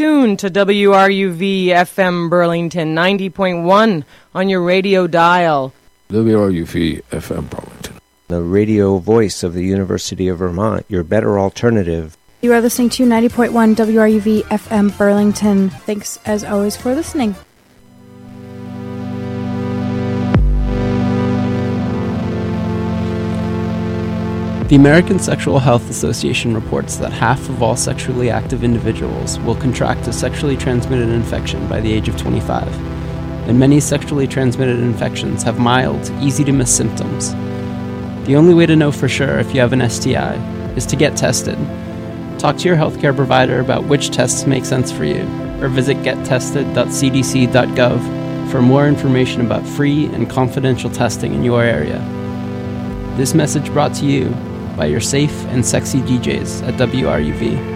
tuned to WRUV FM Burlington 90.1 on your radio dial. WRUV FM Burlington, the radio voice of the University of Vermont, your better alternative. You are listening to 90.1 WRUV FM Burlington. Thanks, as always, for listening. The American Sexual Health Association reports that half of all sexually active individuals will contract a sexually transmitted infection by the age of 25, and many sexually transmitted infections have mild, easy-to-miss symptoms. The only way to know for sure if you have an STI is to get tested. Talk to your healthcare provider about which tests make sense for you, or visit gettested.cdc.gov for more information about free and confidential testing in your area. This message brought to you by your safe and sexy DJs at WRUV.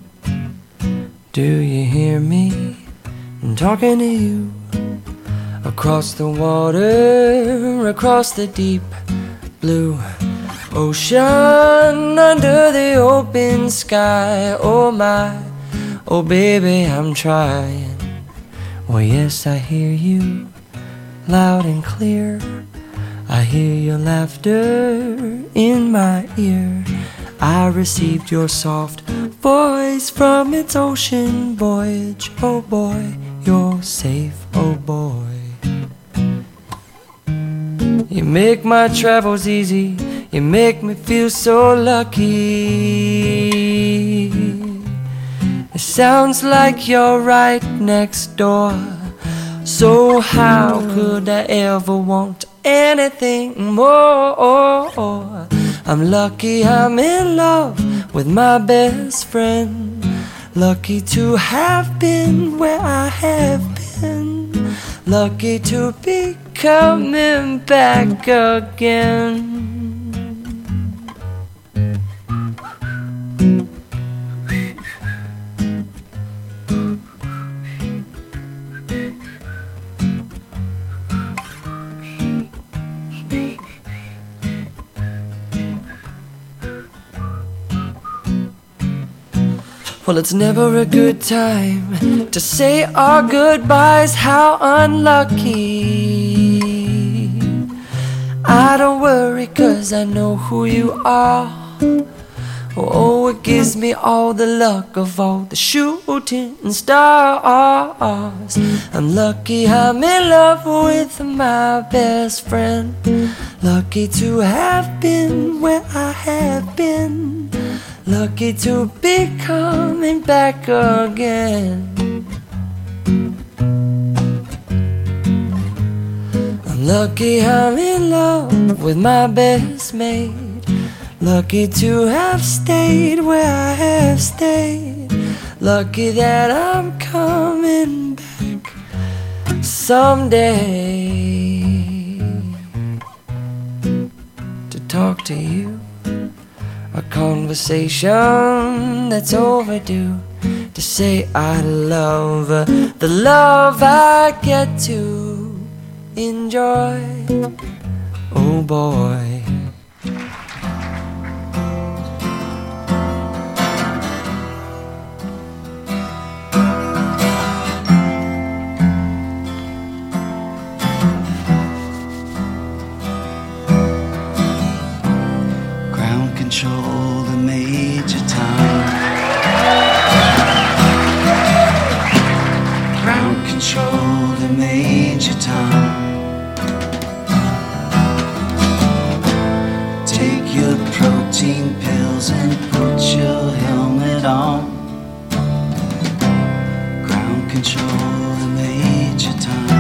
Do you hear me? I'm talking to you across the water, across the deep blue ocean, under the open sky. Oh my, oh baby, I'm trying. Oh yes, I hear you loud and clear. I hear your laughter in my ear. I received your soft voice from its ocean voyage. Oh boy, you're safe, oh boy. You make my travels easy, you make me feel so lucky. It sounds like you're right next door. So how could I ever want anything more? I'm lucky I'm in love with my best friend. Lucky to have been where I have been. Lucky to be coming back again. Well, it's never a good time to say our goodbyes. How unlucky. I don't worry 'cause I know who you are. Oh, it gives me all the luck of all the shooting stars. I'm lucky I'm in love with my best friend. Lucky to have been where I have been. Lucky to be coming back again. I'm lucky I'm in love with my best mate. Lucky to have stayed where I have stayed. Lucky that I'm coming back someday to talk to you. A conversation that's overdue. To say I love the love I get to enjoy. Oh boy. Control the major town. Ground control the major town. Take your protein pills and put your helmet on. Ground control the major town.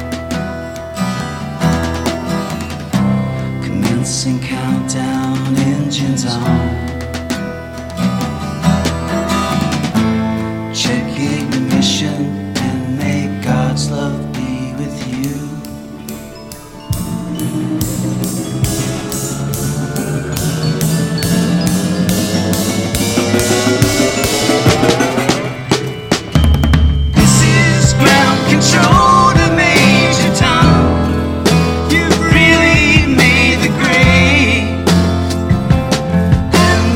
Commencing countdown, engines on. Check ignition and may God's love be with you. This is ground control to Major Tom. You really made the grade. And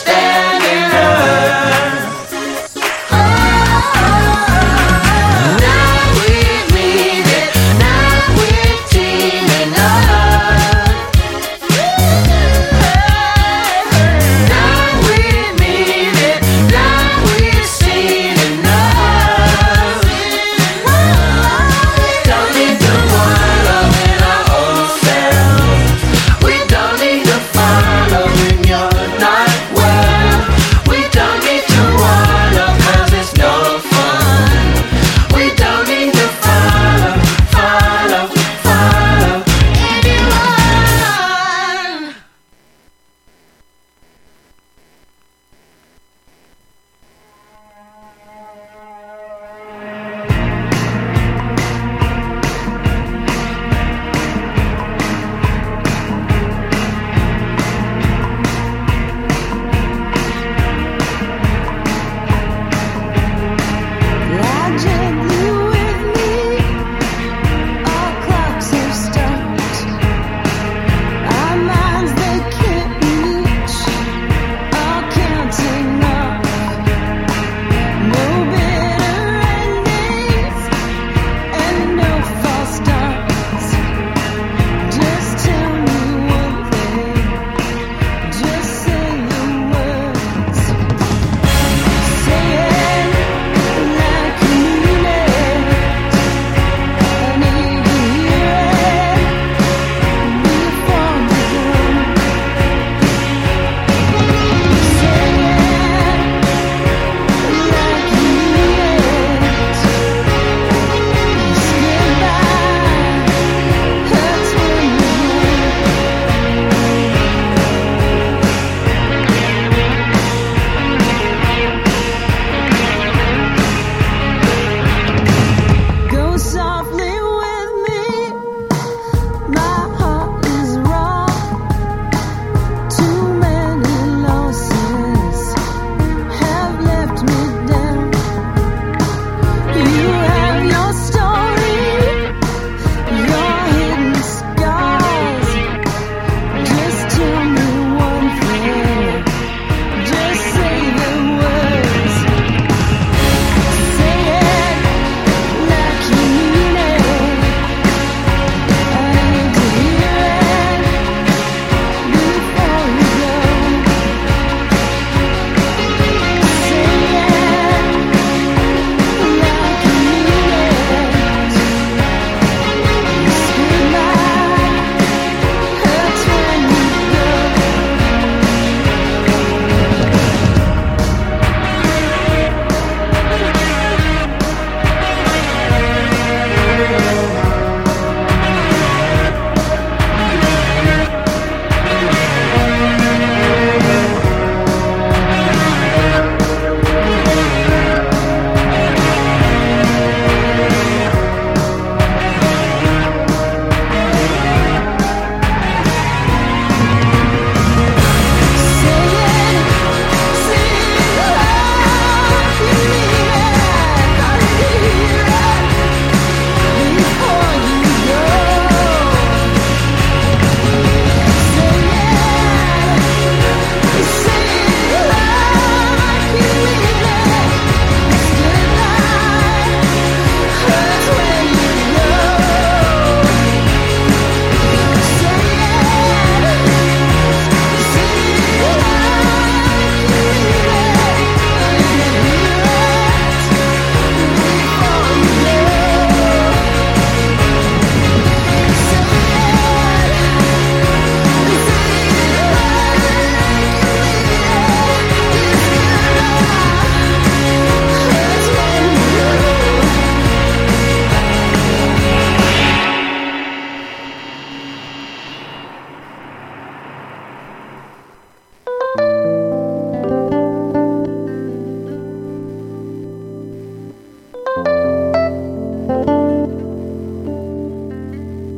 stand